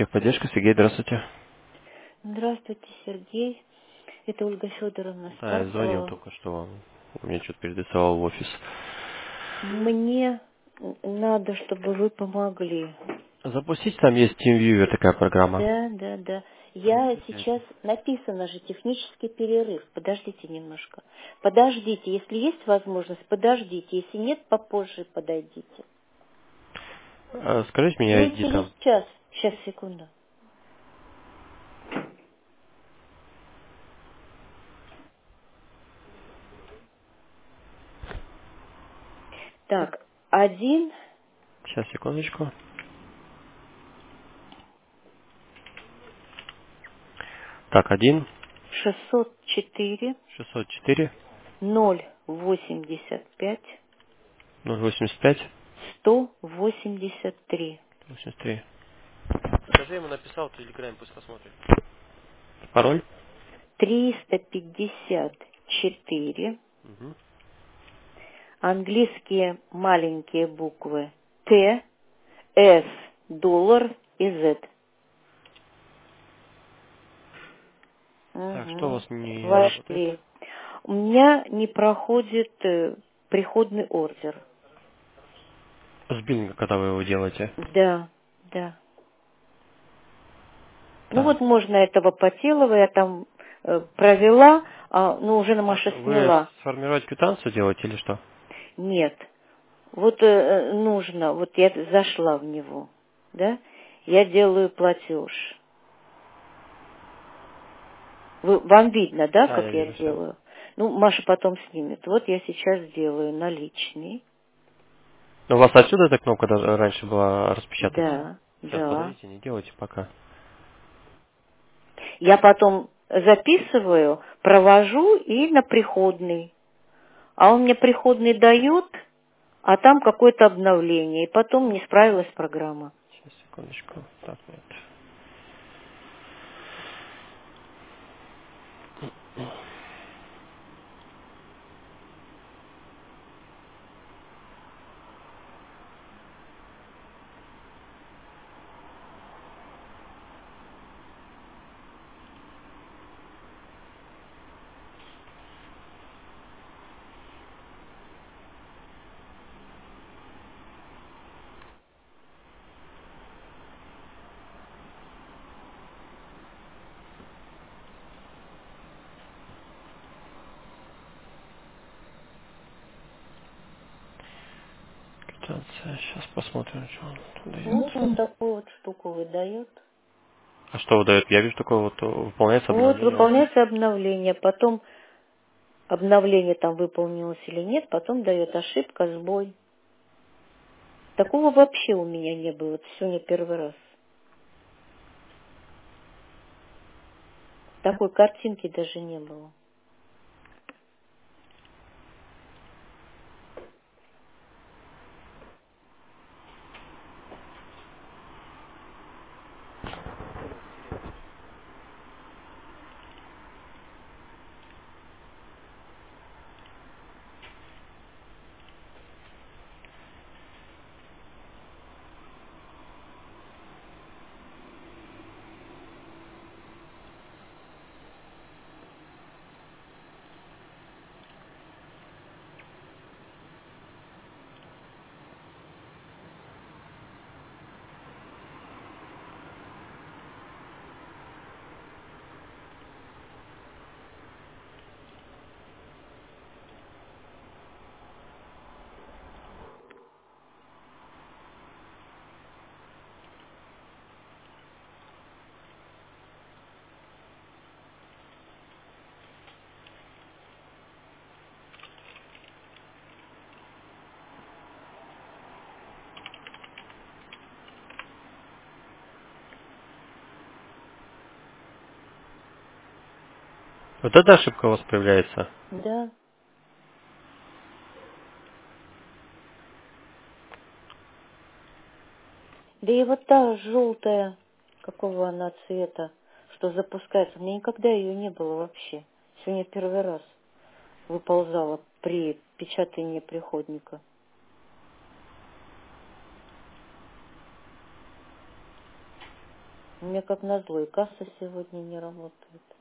Техподдержка, Сергей, здравствуйте. Здравствуйте, Сергей. Это Ольга Федоровна Да, я звонил спрашивала. только что вам. Мне что-то передосовал в офис. Мне надо, чтобы вы помогли. Запустить, там есть TeamViewer, такая программа. Да. Я Запустите. сейчас, написано же, технический перерыв. Подождите немножко. Подождите, если есть возможность, подождите. Если нет, попозже подойдите. Скажите мне Ну, ID через там. час. Сейчас, секунду. Так, 1 Сейчас, секундочку. Так, 1, 604 604, 085 085, 183. 83. Скажи, ему написал в Телеграме, пусть посмотрит. Пароль? 354, Угу. английские маленькие буквы Т, С, доллар и Z. Так, что у Угу. вас не работает? Вошли. У меня не проходит приходный ордер. С биллинга, когда вы его делаете. Да. Ну Так. вот можно этого Потелова, я там провела, но уже на Маша Вы сняла. сформировать квитанцию делаете или что? Нет. Вот нужно, вот я зашла в него, да, я делаю платеж. Вам видно, да, Да, я как я вижу все. делаю? Ну, Маша потом снимет. Вот я сейчас делаю наличный. Но у вас отсюда эта кнопка даже раньше была распечатать? Сейчас, Да. подождите, не делайте пока. Я потом записываю, провожу и на приходный. А он мне приходный дает, а там какое-то обновление. И потом не справилась программа. Сейчас, секундочку. Так, нет. Квитанция. Сейчас посмотрим, что он тут дает. Вот он такую вот штуку выдает. А что выдает? Я вижу только вот выполняется Вот, обновление у вас. выполняется обновление, потом обновление там выполнилось или нет, потом дает ошибка, сбой. Такого вообще у меня не было, это сегодня первый раз. Такой картинки даже не было. Вот эта ошибка у вас появляется. Да. Да и вот та желтая, какого она цвета, что запускается, у меня никогда ее не было вообще. Сегодня первый раз выползала при печатании приходника. У меня как назло и касса сегодня не работает.